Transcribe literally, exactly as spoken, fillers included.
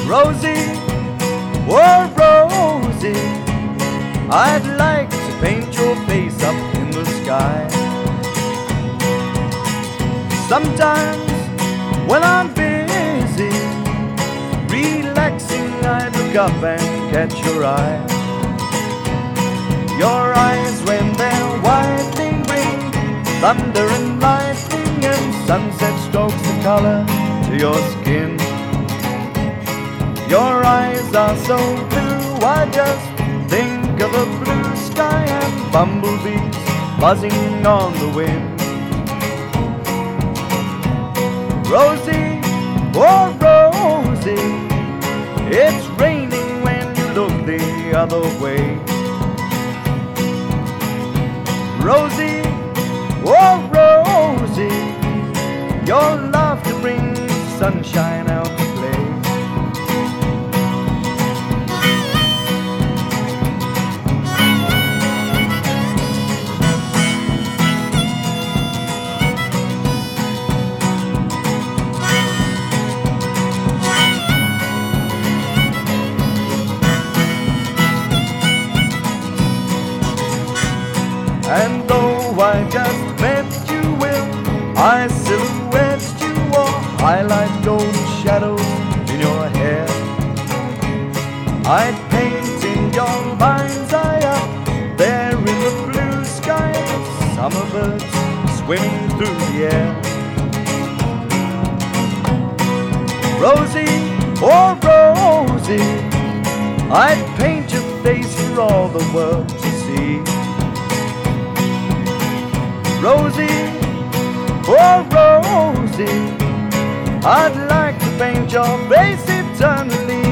Rosie, oh Rosie, I'd like to paint your face up in the sky. Sometimes when I'm busy relaxing, I look up and catch your eye. Your eyes when they're widening bring thunder and lightning, and sunset strokes the color to your skin. Your eyes are so blue, I just think of a blue sky and bumblebees buzzing on the wind. Rosie, oh Rosie, it's raining when you look the other way. Rosie, oh Rosie, your laughter brings sunshine out to play. And though I just met you, will I silhouette you or highlight golden shadows in your hair? I'd paint in your mind's eye up there in the blue sky, summer birds swimming through the air. Rosie, oh Rosie, I'd paint your face for all the world to see. Rosie, oh Rosie, I'd like to paint your face eternally.